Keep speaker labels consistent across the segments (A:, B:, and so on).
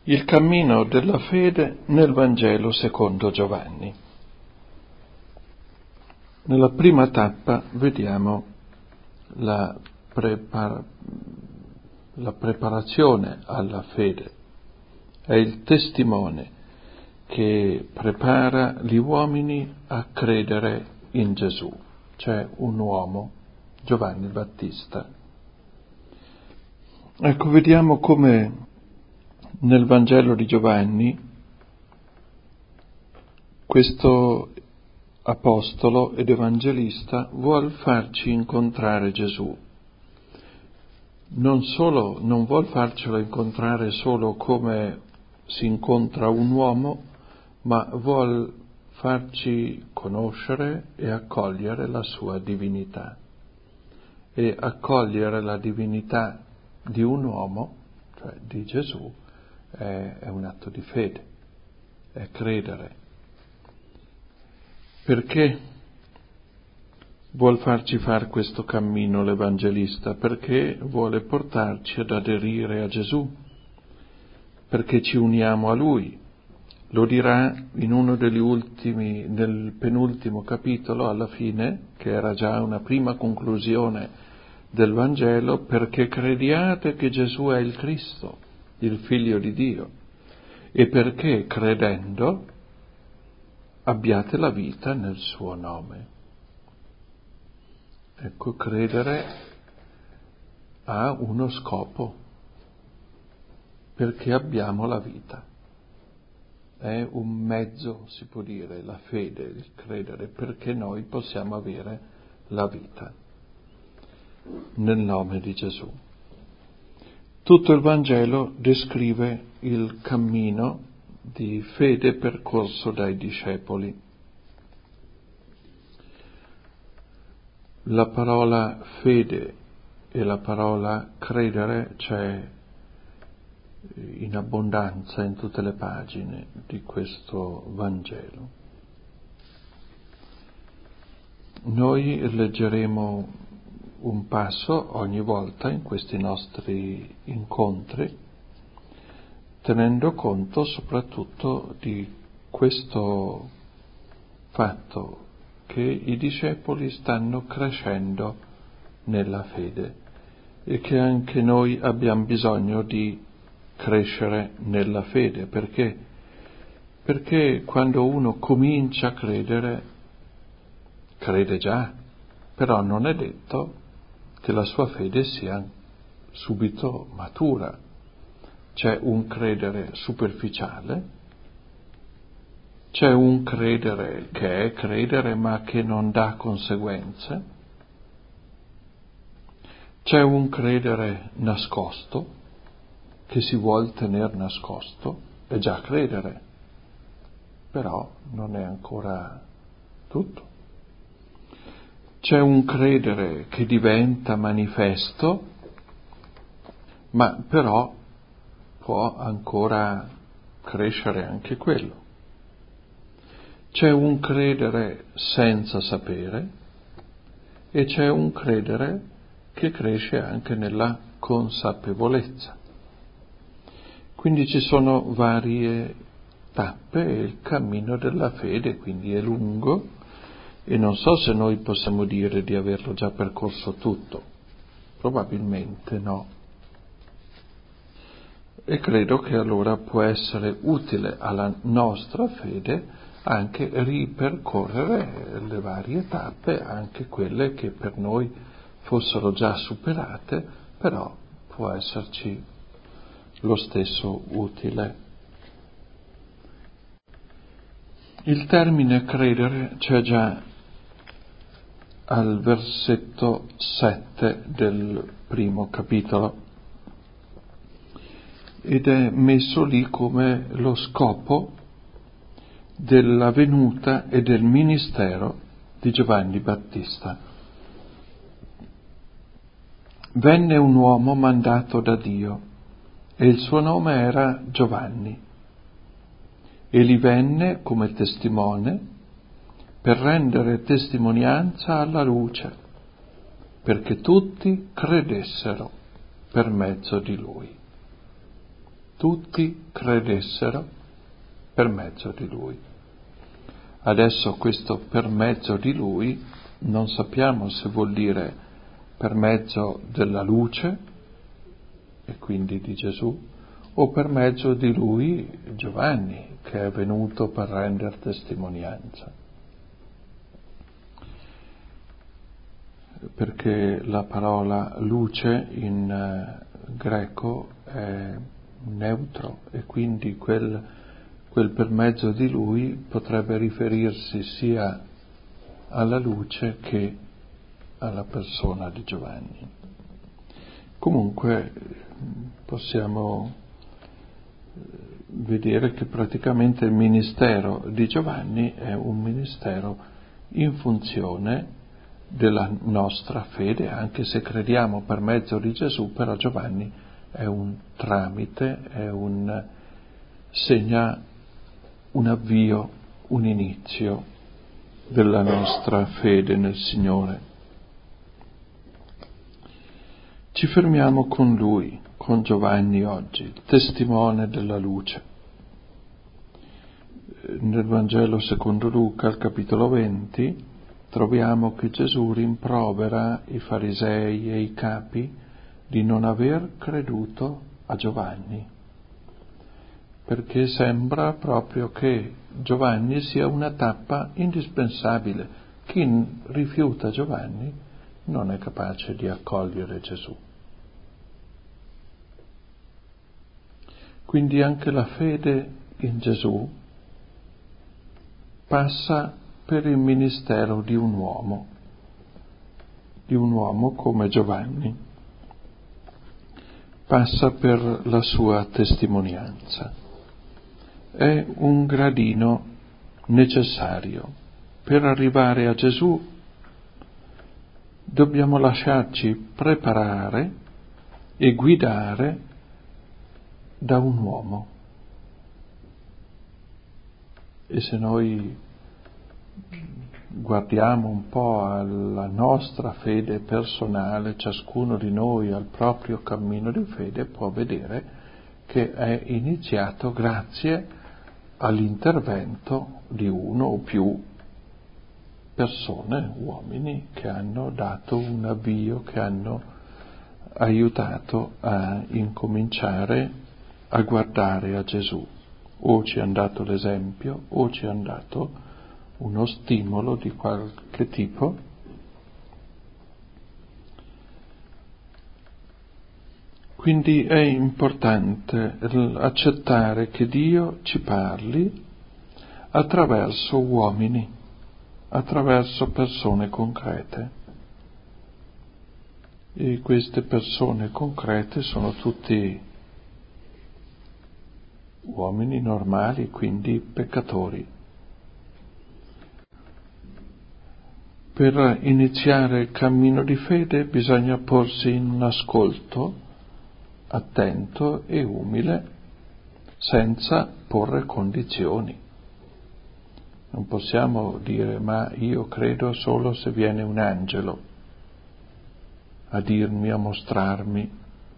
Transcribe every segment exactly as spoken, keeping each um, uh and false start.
A: Il cammino della fede nel Vangelo secondo Giovanni. Nella prima tappa vediamo la, prepar- la preparazione alla fede. È il testimone che prepara gli uomini a credere in Gesù. C'è un uomo, Giovanni Battista. Ecco, vediamo come nel Vangelo di Giovanni questo apostolo ed evangelista vuol farci incontrare Gesù. Non solo, non vuol farcelo incontrare solo come si incontra un uomo, ma vuol farci conoscere e accogliere la sua divinità. E accogliere la divinità di un uomo, cioè di Gesù, è, è un atto di fede, è credere. Perché vuol farci fare questo cammino l'Evangelista? Perché vuole portarci ad aderire a Gesù, perché ci uniamo a Lui. Lo dirà in uno degli ultimi, nel penultimo capitolo, alla fine, che era già una prima conclusione del Vangelo, perché crediate che Gesù è il Cristo, il Figlio di Dio, e perché credendo abbiate la vita nel suo nome. Ecco, credere ha uno scopo, perché abbiamo la vita. È un mezzo, si può dire, la fede, il credere, perché noi possiamo avere la vita nel nome di Gesù. Tutto il Vangelo descrive il cammino di fede percorso dai discepoli. La parola fede e la parola credere c'è in abbondanza in tutte le pagine di questo Vangelo. Noi leggeremo un passo ogni volta in questi nostri incontri, tenendo conto soprattutto di questo fatto che i discepoli stanno crescendo nella fede e che anche noi abbiamo bisogno di crescere nella fede. Perché? Perché quando uno comincia a credere, crede già, però non è detto che la sua fede sia subito matura. C'è un credere superficiale, c'è un credere che è credere ma che non dà conseguenze, c'è un credere nascosto, che si vuol tenere nascosto, è già credere, però non è ancora tutto. C'è un credere che diventa manifesto, ma però può ancora crescere anche quello. C'è un credere senza sapere e c'è un credere che cresce anche nella consapevolezza. Quindi ci sono varie tappe e il cammino della fede quindi è lungo e non so se noi possiamo dire di averlo già percorso tutto, probabilmente no. E credo che allora può essere utile alla nostra fede anche ripercorrere le varie tappe, anche quelle che per noi fossero già superate, però può esserci lo stesso utile. Il termine credere c'è già al versetto sette del primo capitolo ed è messo lì come lo scopo della venuta e del ministero di Giovanni Battista. Venne un uomo mandato da Dio e il suo nome era Giovanni. Egli venne come testimone per rendere testimonianza alla luce, perché tutti credessero per mezzo di lui. tutti credessero per mezzo di Lui. Adesso questo per mezzo di Lui non sappiamo se vuol dire per mezzo della luce, e quindi di Gesù, o per mezzo di Lui, Giovanni, che è venuto per rendere testimonianza. Perché la parola luce in uh, greco è neutro e quindi quel, quel per mezzo di Lui potrebbe riferirsi sia alla luce che alla persona di Giovanni. Comunque possiamo vedere che praticamente il ministero di Giovanni è un ministero in funzione della nostra fede, anche se crediamo per mezzo di Gesù, però Giovanni è un tramite, è un segna un avvio, un inizio della nostra fede nel Signore. Ci fermiamo con lui, con Giovanni oggi, testimone della luce. Nel Vangelo secondo Luca, al capitolo venti, troviamo che Gesù rimprovera i farisei e i capi di non aver creduto a Giovanni, perché sembra proprio che Giovanni sia una tappa indispensabile. Chi rifiuta Giovanni non è capace di accogliere Gesù. Quindi anche la fede in Gesù passa per il ministero di un uomo, di un uomo come Giovanni, passa per la sua testimonianza. È un gradino necessario. Per arrivare a Gesù dobbiamo lasciarci preparare e guidare da un uomo. E se noi guardiamo un po' alla nostra fede personale, ciascuno di noi al proprio cammino di fede può vedere che è iniziato grazie all'intervento di uno o più persone, uomini, che hanno dato un avvio, che hanno aiutato a incominciare a guardare a Gesù. O ci hanno dato l'esempio, o ci hanno dato uno stimolo di qualche tipo. Quindi è importante accettare che Dio ci parli attraverso uomini, attraverso persone concrete. E queste persone concrete sono tutti uomini normali, quindi peccatori. Per iniziare il cammino di fede bisogna porsi in un ascolto attento e umile, senza porre condizioni. Non possiamo dire: ma io credo solo se viene un angelo a dirmi, a mostrarmi.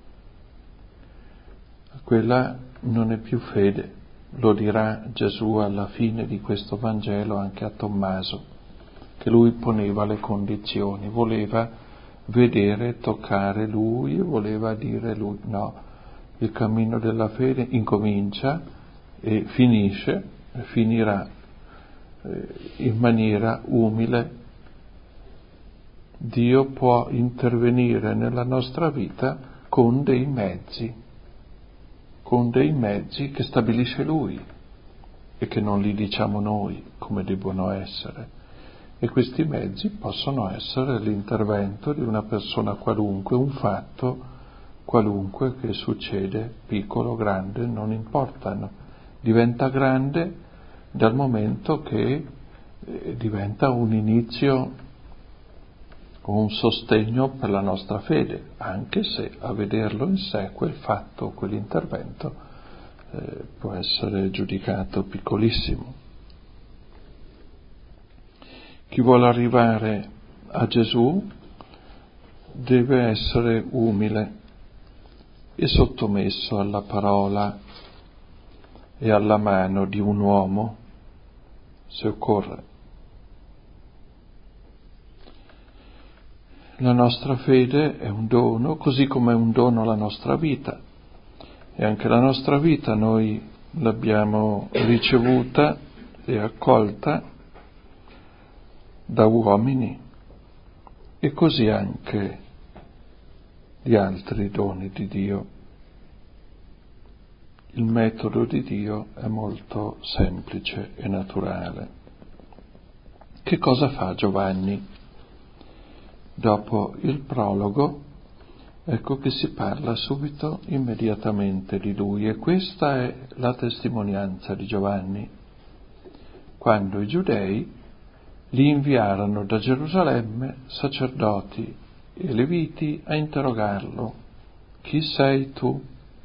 A: Quella non è più fede. Lo dirà Gesù alla fine di questo Vangelo anche a Tommaso, che lui poneva le condizioni, voleva vedere, toccare lui, voleva dire lui. No, il cammino della fede incomincia e finisce, e finirà eh, in maniera umile. Dio può intervenire nella nostra vita con dei mezzi, con dei mezzi che stabilisce Lui e che non li diciamo noi come debbono essere. E questi mezzi possono essere l'intervento di una persona qualunque, un fatto qualunque che succede, piccolo, grande, non importano. Diventa grande dal momento che eh, diventa un inizio o un sostegno per la nostra fede, anche se a vederlo in sé quel fatto, quell'intervento eh, può essere giudicato piccolissimo. Chi vuole arrivare a Gesù deve essere umile e sottomesso alla parola e alla mano di un uomo, se occorre. La nostra fede è un dono, così come è un dono la nostra vita. E anche la nostra vita noi l'abbiamo ricevuta e accolta da uomini, e così anche gli altri doni di Dio. Il metodo di Dio è molto semplice e naturale. Che cosa fa Giovanni? Dopo il prologo, ecco che si parla subito, immediatamente di lui, e questa è la testimonianza di Giovanni. Quando i giudei li inviarono da Gerusalemme sacerdoti e leviti a interrogarlo: chi sei tu?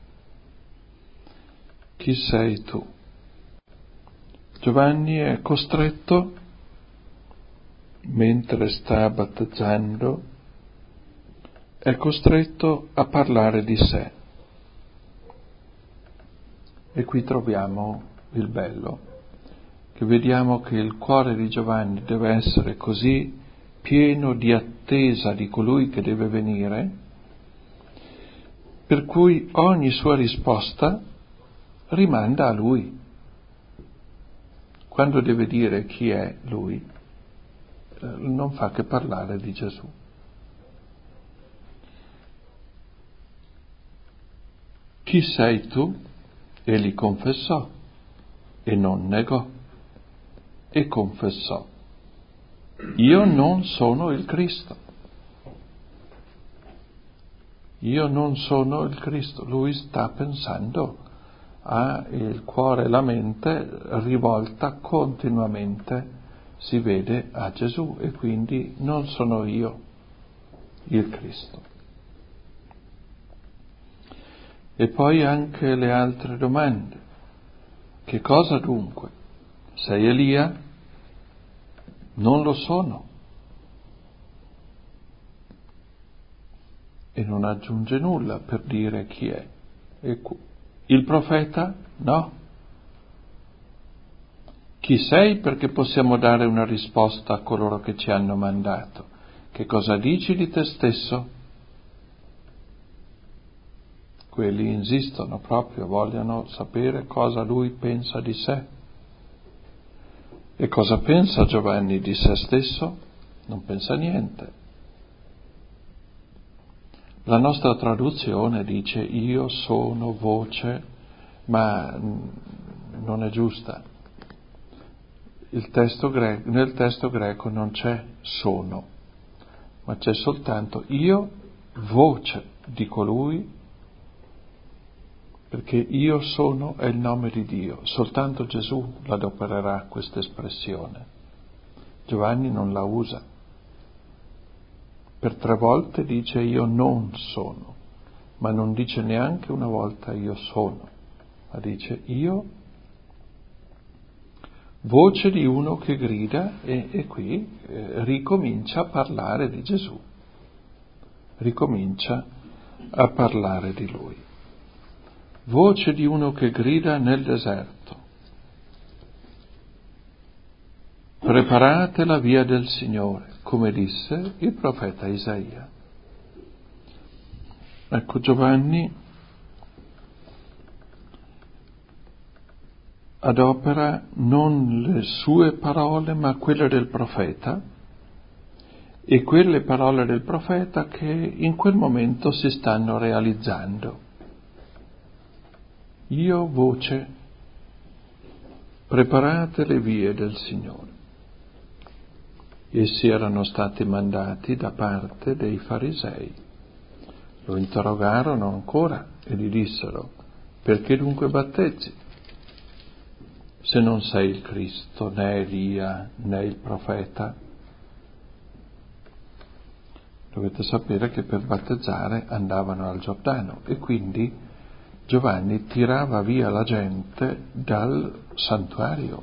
A: Chi sei tu? Giovanni è costretto, mentre sta battezzando, è costretto a parlare di sé. E qui troviamo il bello, che vediamo che il cuore di Giovanni deve essere così pieno di attesa di colui che deve venire, per cui ogni sua risposta rimanda a lui. Quando deve dire chi è lui, eh, non fa che parlare di Gesù. Chi sei tu? Egli confessò e non negò, e confessò: io non sono il Cristo. Io non sono il Cristo. Lui sta pensando, ha il cuore e la mente rivolta continuamente, si vede, a Gesù, e quindi non sono io il Cristo. E poi anche le altre domande. Che cosa dunque? Sei Elia? Non lo sono. E non aggiunge nulla per dire chi è. E il profeta? No. Chi sei perché possiamo dare una risposta a coloro che ci hanno mandato? Che cosa dici di te stesso? Quelli insistono proprio, vogliono sapere cosa lui pensa di sé. E cosa pensa Giovanni di se stesso? Non pensa niente. La nostra traduzione dice io sono voce, ma non è giusta. Il testo greco, nel testo greco non c'è sono, ma c'è soltanto io, voce di colui, perché io sono è il nome di Dio. Soltanto Gesù l'adopererà questa espressione. Giovanni non la usa. Per tre volte dice io non sono, ma non dice neanche una volta io sono, ma dice io, voce di uno che grida, e, e qui eh, ricomincia a parlare di Gesù, ricomincia a parlare di lui. Voce di uno che grida nel deserto: preparate la via del Signore, come disse il profeta Isaia. Ecco, Giovanni adopera non le sue parole, ma quelle del profeta, e quelle parole del profeta che in quel momento si stanno realizzando. Io, voce, preparate le vie del Signore. Essi erano stati mandati da parte dei farisei. Lo interrogarono ancora e gli dissero: perché dunque battezzi, se non sei il Cristo, né Elia, né il profeta? Dovete sapere che per battezzare andavano al Giordano, e quindi Giovanni tirava via la gente dal santuario,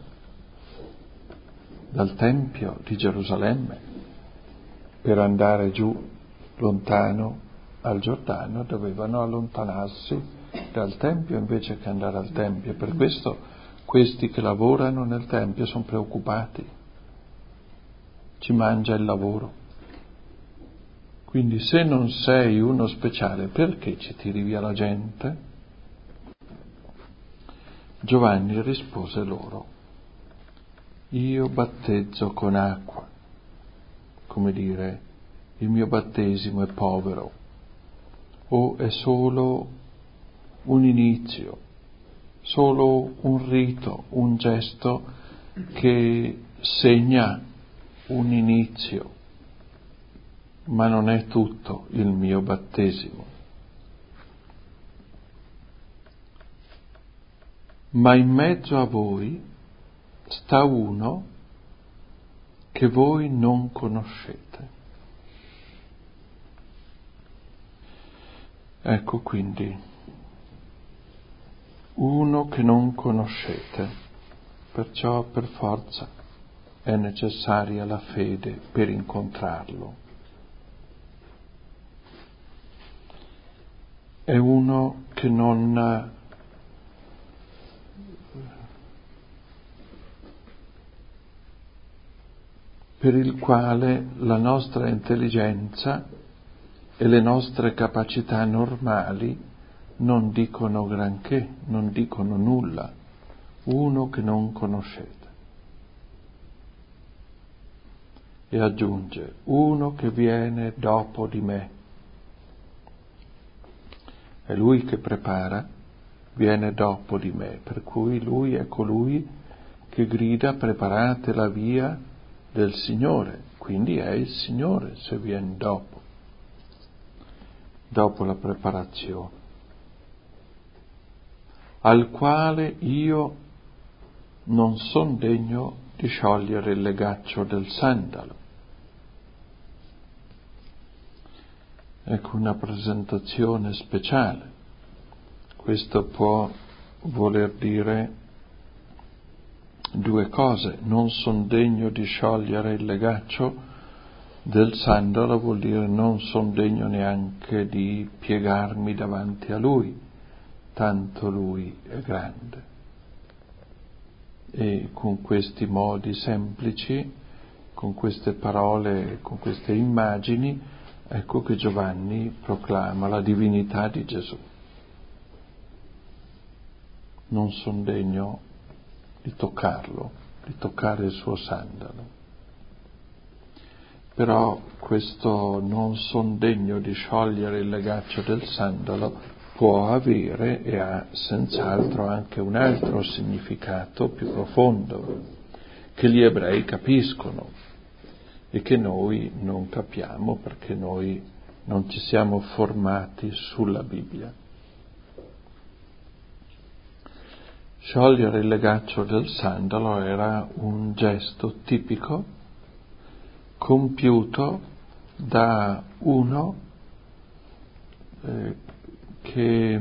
A: dal Tempio di Gerusalemme, per andare giù lontano al Giordano dovevano allontanarsi dal Tempio invece che andare al Tempio. Per questo questi che lavorano nel Tempio sono preoccupati, ci mangia il lavoro. Quindi se non sei uno speciale, perché ci tiri via la gente? Giovanni rispose loro: io battezzo con acqua, come dire, il mio battesimo è povero, o è solo un inizio, solo un rito, un gesto che segna un inizio, ma non è tutto il mio battesimo. Ma in mezzo a voi sta uno che voi non conoscete. Ecco quindi, uno che non conoscete, perciò per forza è necessaria la fede per incontrarlo. È uno che non per il quale la nostra intelligenza e le nostre capacità normali non dicono granché, non dicono nulla, uno che non conoscete. E aggiunge, uno che viene dopo di me. È lui che prepara, viene dopo di me, per cui lui è colui che grida: preparate la via del Signore, quindi è il Signore se viene dopo, dopo la preparazione, al quale io non son degno di sciogliere il legaccio del sandalo. Ecco una presentazione speciale. Questo può voler dire due cose: non son degno di sciogliere il legaccio del sandalo vuol dire non son degno neanche di piegarmi davanti a lui, tanto lui è grande. E con questi modi semplici, con queste parole, con queste immagini, ecco che Giovanni proclama la divinità di Gesù. Non son degno di toccarlo, di toccare il suo sandalo. Però questo non son degno di sciogliere il legaccio del sandalo può avere e ha senz'altro anche un altro significato più profondo, che gli ebrei capiscono e che noi non capiamo perché noi non ci siamo formati sulla Bibbia. Sciogliere il legaccio del sandalo era un gesto tipico compiuto da uno eh, che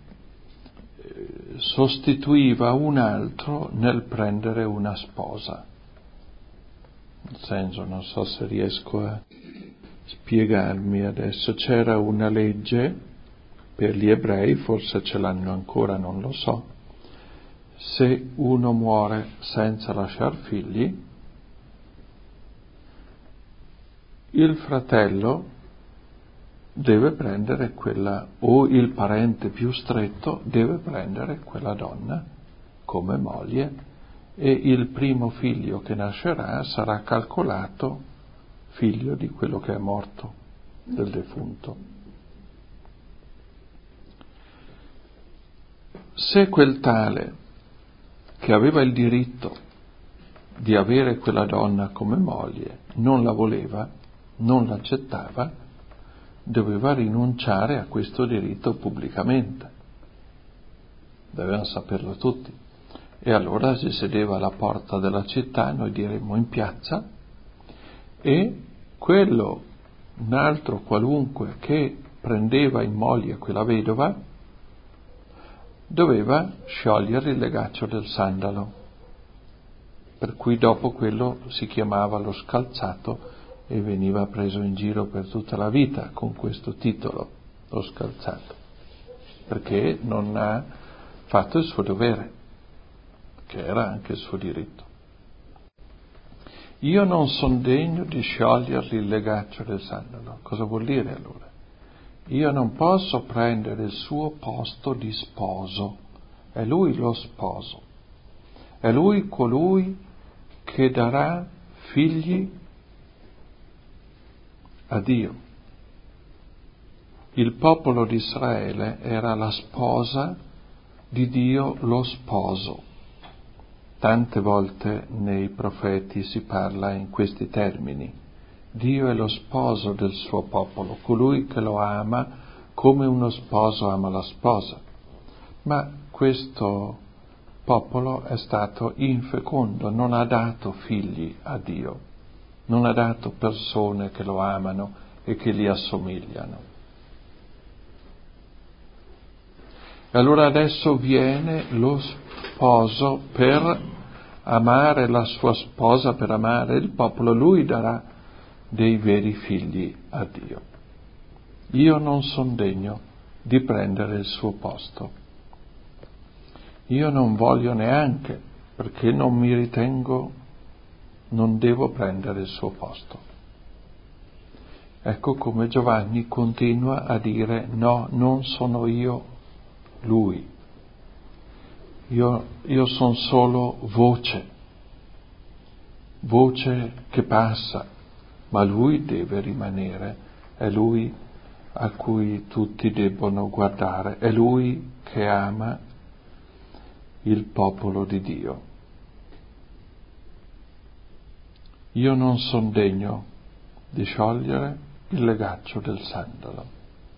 A: sostituiva un altro nel prendere una sposa. Nel senso, non so se riesco a spiegarmi adesso, c'era una legge per gli ebrei, forse ce l'hanno ancora, non lo so, se uno muore senza lasciar figli, il fratello deve prendere quella, o il parente più stretto deve prendere quella donna come moglie, e il primo figlio che nascerà sarà calcolato figlio di quello che è morto, del defunto. Se quel tale che aveva il diritto di avere quella donna come moglie non la voleva, non l'accettava, doveva rinunciare a questo diritto pubblicamente. Dovevano saperlo tutti. E allora si sedeva alla porta della città, noi diremmo in piazza, e quello, un altro qualunque che prendeva in moglie quella vedova, doveva sciogliere il legaccio del sandalo, per cui dopo quello si chiamava lo scalzato e veniva preso in giro per tutta la vita con questo titolo. l'ho scalzato, perché non ha fatto il suo dovere, che era anche il suo diritto. Io non son degno di sciogliergli il legaccio del sandalo. Cosa vuol dire allora? Io non posso prendere il suo posto di sposo, è lui lo sposo, è lui colui che darà figli a Dio. Il popolo di Israele era la sposa di Dio, lo sposo. Tante volte nei profeti si parla in questi termini. Dio è lo sposo del suo popolo, colui che lo ama come uno sposo ama la sposa. Ma questo popolo è stato infecondo, non ha dato figli a Dio, non ha dato persone che lo amano e che gli assomigliano. E allora adesso viene lo sposo per amare la sua sposa, per amare il popolo, lui darà dei veri figli a Dio. Io non son degno di prendere il suo posto. Io non voglio neanche, perché non mi ritengo, non devo prendere il suo posto. Ecco come Giovanni continua a dire: no, non sono io lui. Io, io sono solo voce, voce che passa, ma lui deve rimanere, è lui a cui tutti debbono guardare, è lui che ama il popolo di Dio. Io non son degno di sciogliere il legaccio del sandalo.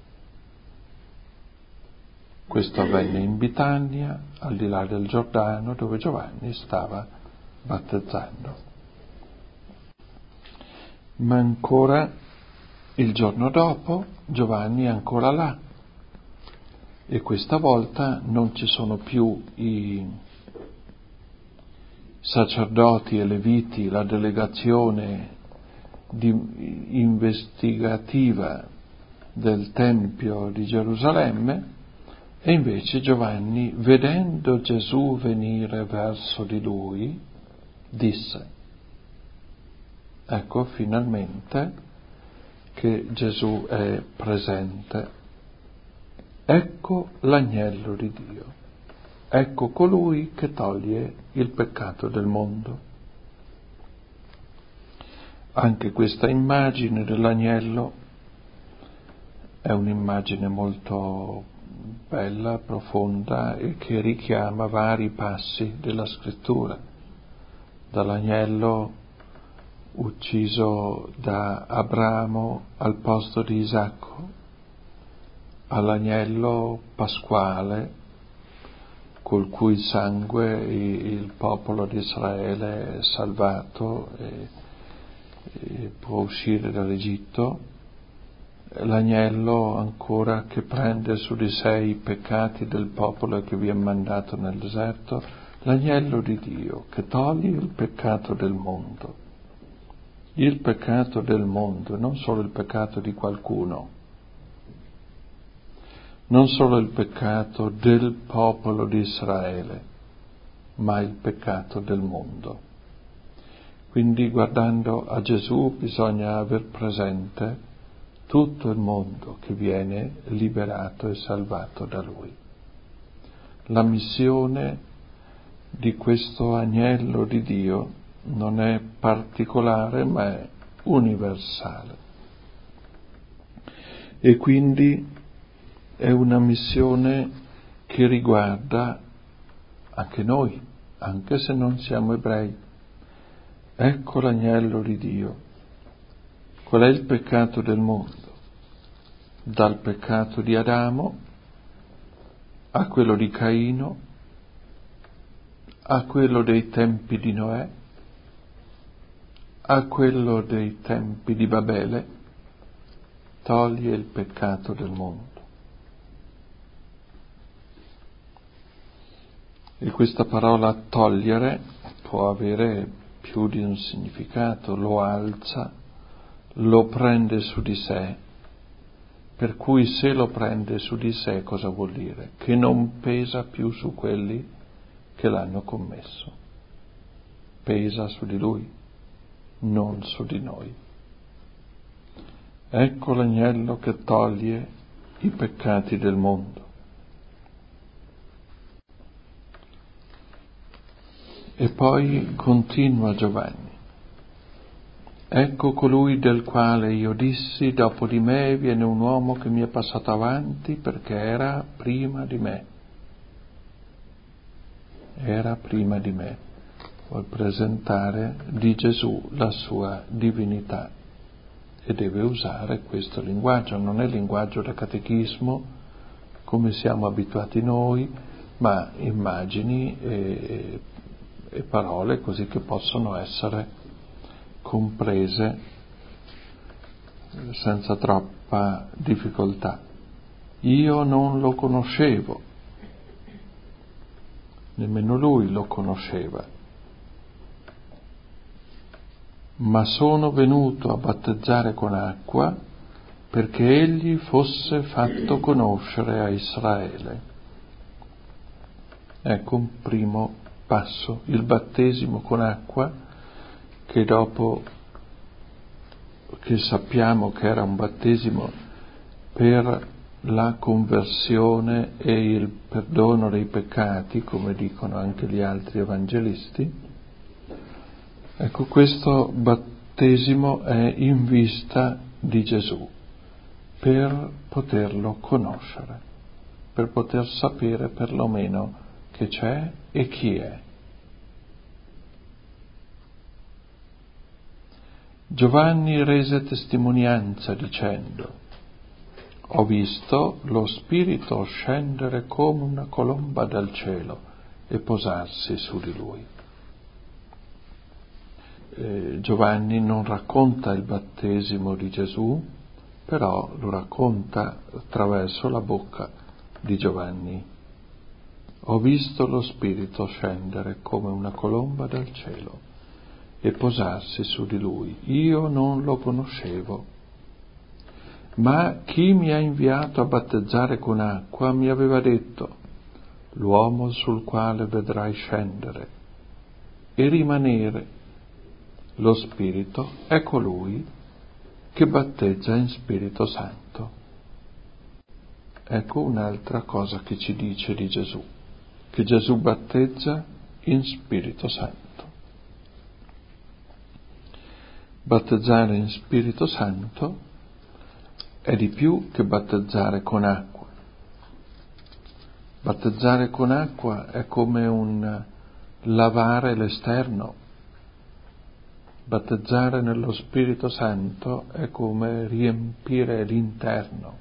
A: Questo avvenne in Bitania, al di là del Giordano, dove Giovanni stava battezzando. Ma ancora il giorno dopo Giovanni è ancora là, e questa volta non ci sono più i sacerdoti e leviti, la delegazione di, investigativa del Tempio di Gerusalemme, e invece Giovanni, vedendo Gesù venire verso di lui, disse: ecco finalmente che Gesù è presente, ecco l'agnello di Dio, ecco colui che toglie il peccato del mondo. Anche questa immagine dell'agnello è un'immagine molto bella, profonda, e che richiama vari passi della scrittura, dall'agnello ucciso da Abramo al posto di Isacco, all'agnello pasquale col cui sangue il popolo di Israele è salvato e, e può uscire dall'Egitto, l'agnello ancora che prende su di sé i peccati del popolo e che viene mandato nel deserto, l'agnello di Dio che toglie il peccato del mondo. Il peccato del mondo, non solo il peccato di qualcuno, non solo il peccato del popolo di Israele, ma il peccato del mondo. Quindi guardando a Gesù bisogna aver presente tutto il mondo che viene liberato e salvato da Lui. La missione di questo agnello di Dio non è particolare, ma è universale. E quindi è una missione che riguarda anche noi, anche se non siamo ebrei. Ecco l'agnello di Dio. Qual è il peccato del mondo? Dal peccato di Adamo a quello di Caino, a quello dei tempi di Noè, a quello dei tempi di Babele, toglie il peccato del mondo. E questa parola togliere può avere più di un significato: lo alza, lo prende su di sé, per cui se lo prende su di sé cosa vuol dire? Che non pesa più su quelli che l'hanno commesso, pesa su di lui, non su di noi. Ecco l'agnello che toglie i peccati del mondo. E poi continua Giovanni. Ecco colui del quale io dissi, dopo di me viene un uomo che mi è passato avanti perché era prima di me. Era prima di me. Vuol presentare di Gesù la sua divinità e deve usare questo linguaggio. Non è linguaggio da catechismo come siamo abituati noi, ma immagini e, e parole così che possono essere comprese senza troppa difficoltà. Io non lo conoscevo, nemmeno lui lo conosceva, ma sono venuto a battezzare con acqua perché egli fosse fatto conoscere a Israele. Ecco un primo passo, il battesimo con acqua, che dopo che sappiamo che era un battesimo per la conversione e il perdono dei peccati, come dicono anche gli altri evangelisti, ecco, questo battesimo è in vista di Gesù, per poterlo conoscere, per poter sapere perlomeno che c'è e chi è. Giovanni rese testimonianza dicendo: ho visto lo Spirito scendere come una colomba dal cielo e posarsi su di lui. Eh, Giovanni non racconta il battesimo di Gesù, però lo racconta attraverso la bocca di Giovanni. Ho visto lo Spirito scendere come una colomba dal cielo e posarsi su di lui. Io non lo conoscevo, ma chi mi ha inviato a battezzare con acqua mi aveva detto: l'uomo sul quale vedrai scendere e rimanere lo Spirito è colui che battezza in Spirito Santo. Ecco un'altra cosa che ci dice di Gesù, che Gesù battezza in Spirito Santo. Battezzare in Spirito Santo è di più che battezzare con acqua. Battezzare con acqua è come un lavare l'esterno. Battezzare nello Spirito Santo è come riempire l'interno.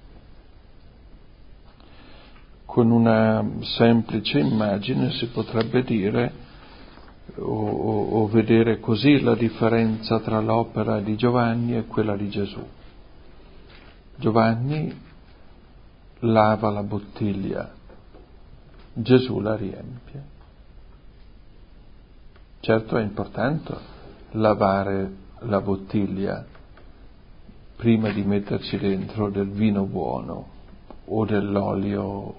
A: Con una semplice immagine si potrebbe dire o, o, o vedere così la differenza tra l'opera di Giovanni e quella di Gesù. Giovanni lava la bottiglia, Gesù la riempie. Certo è importante lavare la bottiglia prima di metterci dentro del vino buono o dell'olio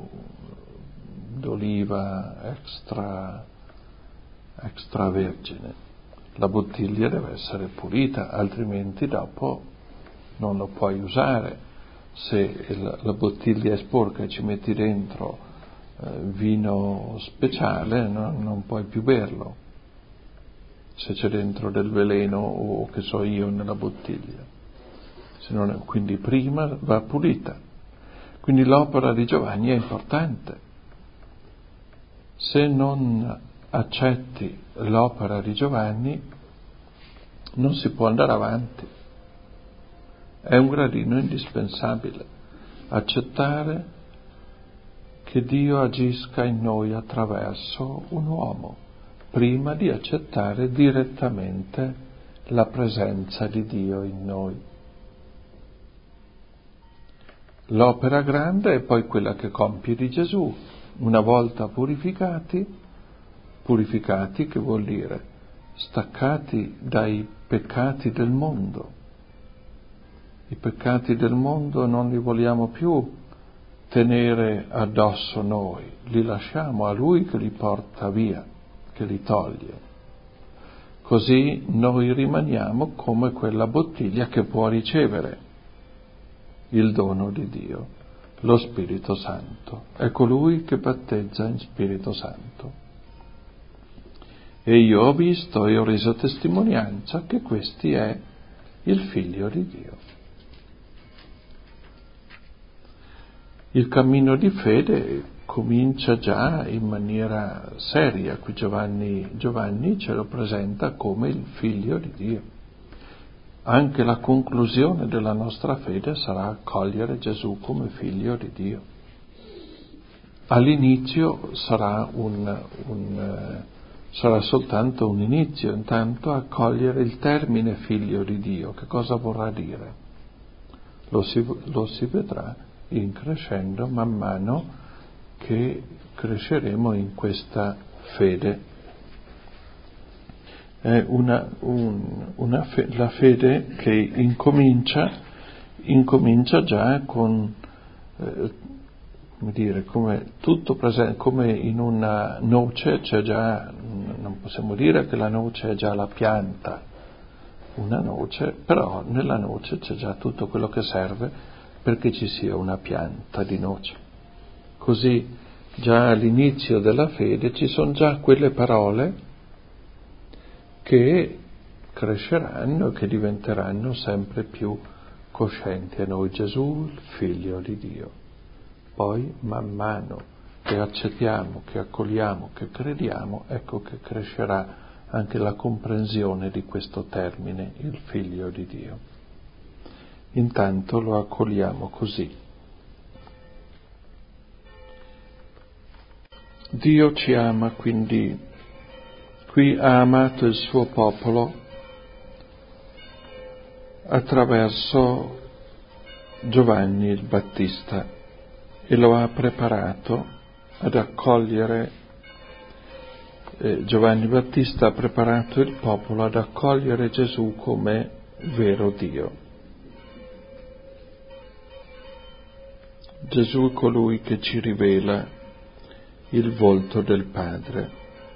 A: d'oliva extra extravergine. La bottiglia deve essere pulita, altrimenti dopo non lo puoi usare. Se la, la bottiglia è sporca e ci metti dentro eh, vino speciale, no, non puoi più berlo, se c'è dentro del veleno o che so io nella bottiglia. Se non è, quindi prima va pulita. Quindi l'opera di Giovanni è importante. Se non accetti l'opera di Giovanni non si può andare avanti. È un gradino indispensabile accettare che Dio agisca in noi attraverso un uomo, prima di accettare direttamente la presenza di Dio in noi. L'opera grande è poi quella che compie di Gesù, una volta purificati, purificati che vuol dire staccati dai peccati del mondo I peccati del mondo non li vogliamo più tenere addosso noi, li lasciamo a Lui che li porta via, che li toglie. Così noi rimaniamo come quella bottiglia che può ricevere il dono di Dio, lo Spirito Santo. È colui che battezza in Spirito Santo. E io ho visto e ho reso testimonianza che questi è il Figlio di Dio. Il cammino di fede comincia già in maniera seria. Qui Giovanni, Giovanni ce lo presenta come il Figlio di Dio. Anche la conclusione della nostra fede sarà accogliere Gesù come Figlio di Dio. All'inizio sarà, un, un, sarà soltanto un inizio, intanto accogliere il termine Figlio di Dio. Che cosa vorrà dire? Lo si, lo si vedrà in crescendo man mano che cresceremo in questa fede. È una, un, una fe, la fede che incomincia, incomincia già con, eh, come dire, come tutto presente, come in una noce c'è già, non possiamo dire che la noce è già la pianta, una noce, però nella noce c'è già tutto quello che serve perché ci sia una pianta di noce. Così già all'inizio della fede ci sono già quelle parole che cresceranno e che diventeranno sempre più coscienti a noi. Gesù, il Figlio di Dio. Poi man mano che accettiamo, che accogliamo, che crediamo, ecco che crescerà anche la comprensione di questo termine, il Figlio di Dio. Intanto lo accogliamo così. Dio ci ama, quindi qui ha amato il suo popolo attraverso Giovanni il Battista e lo ha preparato ad accogliere, eh, Giovanni Battista ha preparato il popolo ad accogliere Gesù come vero Dio. Gesù è colui che ci rivela il volto del Padre,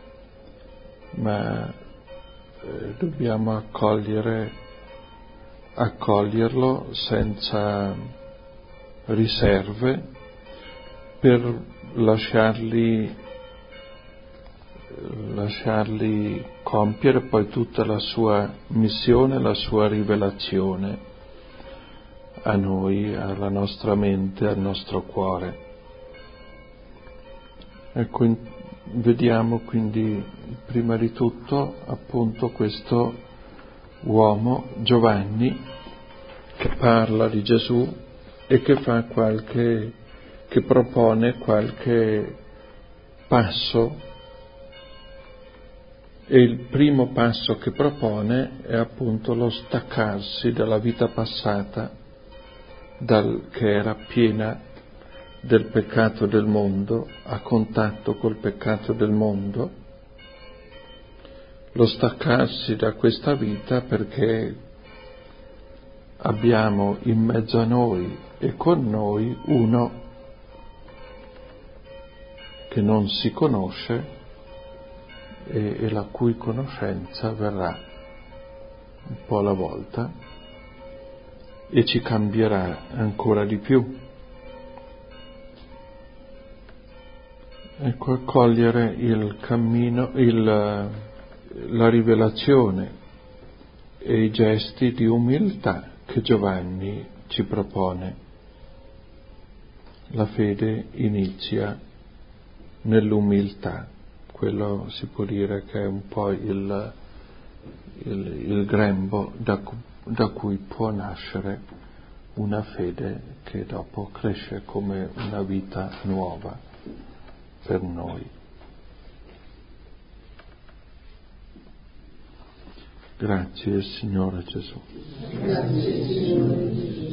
A: ma eh, dobbiamo accogliere, accoglierlo senza riserve per lasciarli, lasciarli compiere poi tutta la sua missione, la sua rivelazione a noi, alla nostra mente, al nostro cuore. Ecco, vediamo quindi prima di tutto appunto questo uomo, Giovanni, che parla di Gesù e che fa qualche, che propone qualche passo, e il primo passo che propone è appunto lo staccarsi dalla vita passata, dal, che era piena del peccato del mondo, a contatto col peccato del mondo, lo staccarsi da questa vita perché abbiamo in mezzo a noi e con noi uno che non si conosce e, e la cui conoscenza verrà un po' alla volta e ci cambierà ancora di più. Ecco, accogliere il cammino, il, la rivelazione e i gesti di umiltà che Giovanni ci propone. La fede inizia nell'umiltà, quello si può dire che è un po' il, il, il grembo da, da cui può nascere una fede che dopo cresce come una vita nuova per noi. Grazie Signore Gesù.
B: Grazie Signore Gesù.